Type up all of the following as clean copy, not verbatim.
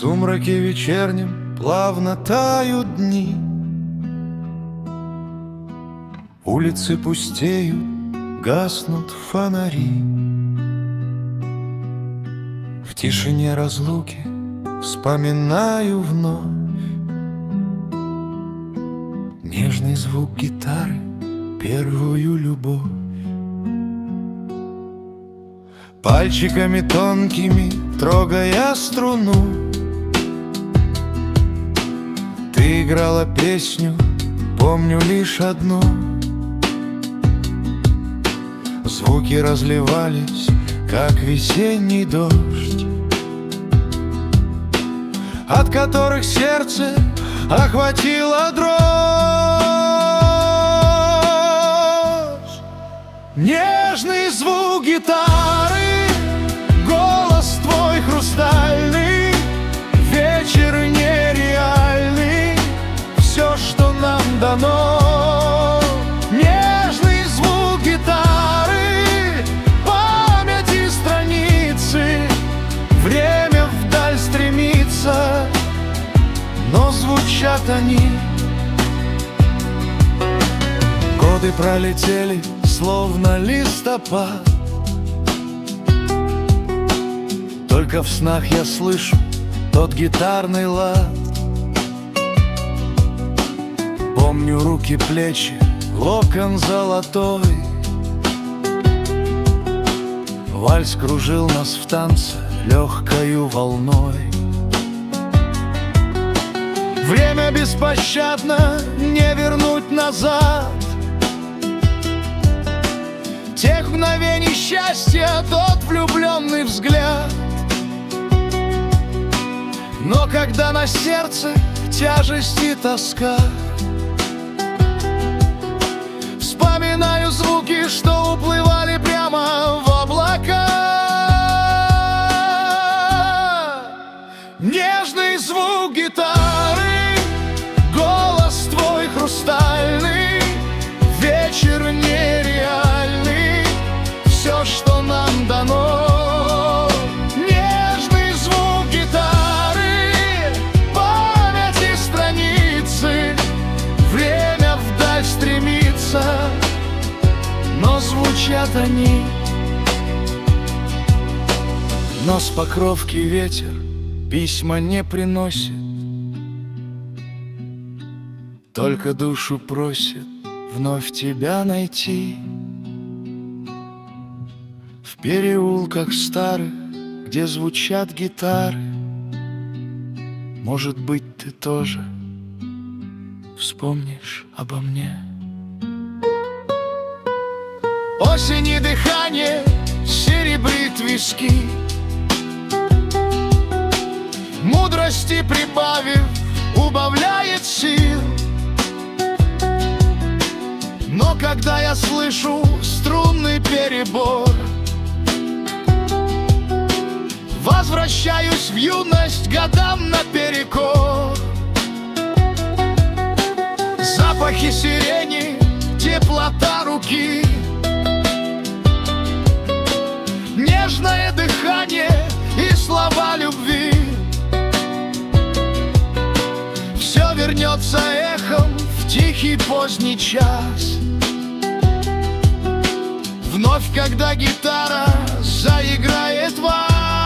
сумраке вечернем плавно тают дни. Улицы пустеют, гаснут фонари. В тишине разлуки вспоминаю вновь нежный звук гитары, первую любовь. Пальчиками тонкими трогая струну, ты играла песню, помню лишь одну. Звуки разливались, как весенний дождь, от которых сердце охватила дрожь. Нежный звук гитары, голос твой хрустальный, вечер нереальный, все, что нам дано. Нежный звук гитары, память и страницы, время вдаль стремится, но звучат они. Годы пролетели, словно листопад, только в снах я слышу тот гитарный лад. Помню руки, плечи, локон золотой, вальс кружил нас в танце легкою волной. Время беспощадно, не вернуть назад тех мгновений счастья, тот влюбленный взгляд. Но когда на сердце тяжесть и тоска, вспоминаю звуки, что уплывали прямо в облака. Нежный звук гитары, голос твой хрустальный, вечер нереальный, все, что нам дано. Нежный звук гитары, память и страницы, время вдаль стремится, но звучат они. Но с покровки ветер письма не приносит, только душу просит вновь тебя найти. В переулках старых, где звучат гитары, может быть, ты тоже вспомнишь обо мне. Осени дыхание серебрит виски, мудрости прибавив, убавляет сил. Но когда я слышу струнный перебор, возвращаюсь в юность годам наперекор. Запахи сирени, теплота руки, нежное дыхание и слова любви. Все вернется эхом в тихий поздний час, вновь, когда гитара заиграет вальс.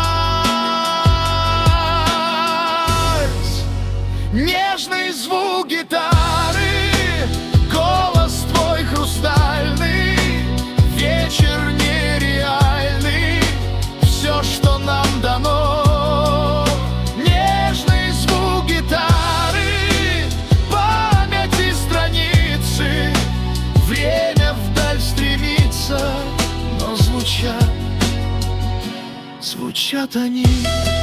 Нежный звук гитары, голос твой хрустальный, вечер нереальный, все, что нам дано. Нежный звук гитары, память и страницы, время вдаль стремится, но звучат они.